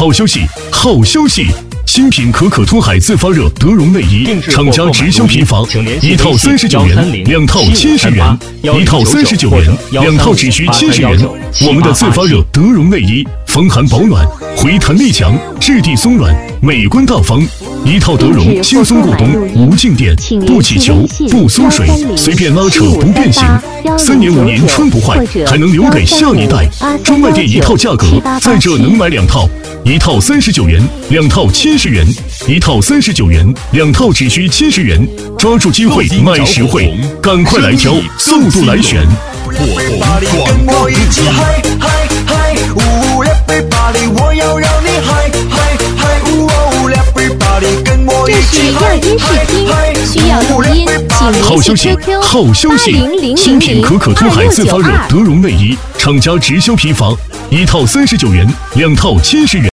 好消息，好消息！新品可可脱海自发热德绒内衣，厂家直销批发，1套39元，2套70元，1套39元，2套只需70元。我们的自发热德绒内衣，防寒保暖，回弹力强，质地松软，美观大方。一套德绒轻松过冬，无静电，不起球，不缩水，随便拉扯不变形，3年5年穿不坏，还能留给下一代。专卖店一套价格，在这能买2套，1套39元，2套70元，1套39元，2套只需70元。抓住机会，买实惠，赶快来挑，速度来选。 跟我一起嗨嗨嗨，Everybody，我要让你嗨嗨嗨，Everybody，跟我一起嗨嗨嗨， 需要录音，请联系 QQ 好消息！新品可可脱海自发热德绒内衣，厂家直销批发，1套39元，2套70元。